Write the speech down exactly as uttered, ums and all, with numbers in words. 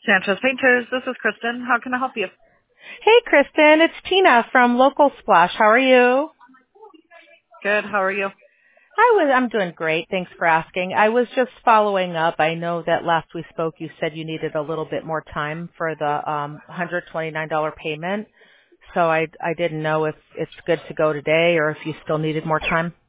Sanchez Painters, this is Kristen. How can I help you? Hey, Kristen, it's Tina from Local Splash. How are you? Good, how are you? I was, I'm doing great. Thanks for asking. I was just following up. I know that last we spoke, you said you needed a little bit more time for the um, one hundred twenty-nine dollars payment. So I, I didn't know if it's good to go today or if you still needed more time.